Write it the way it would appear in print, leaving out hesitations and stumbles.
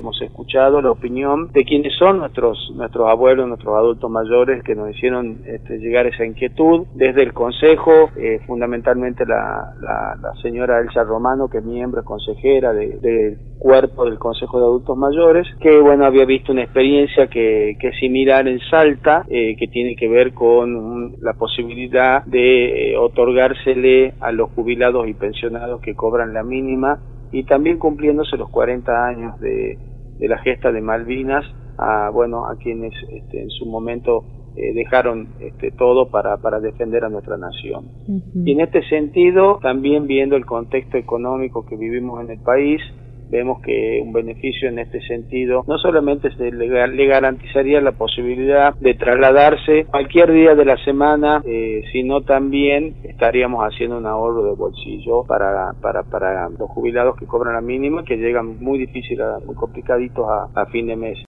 hemos escuchado la opinión de quienes son nuestros abuelos, nuestros adultos mayores que nos hicieron llegar esa inquietud desde el Consejo, fundamentalmente la señora Elsa Romano, que es miembro consejera del cuerpo del Consejo de Adultos Mayores, que bueno, había visto una experiencia que es similar en Salta, que tiene que ver con la posibilidad de otorgársele a los jubilados y pensionados que cobran la mínima, y también cumpliéndose los 40 años de la gesta de Malvinas, a quienes en su momento dejaron todo para defender a nuestra nación. Y en este sentido, también viendo el contexto económico que vivimos en el país, vemos que un beneficio en este sentido no solamente le garantizaría la posibilidad de trasladarse cualquier día de la semana, sino también estaríamos haciendo un ahorro de bolsillo para los jubilados que cobran la mínima, que llegan muy complicaditos a fin de mes.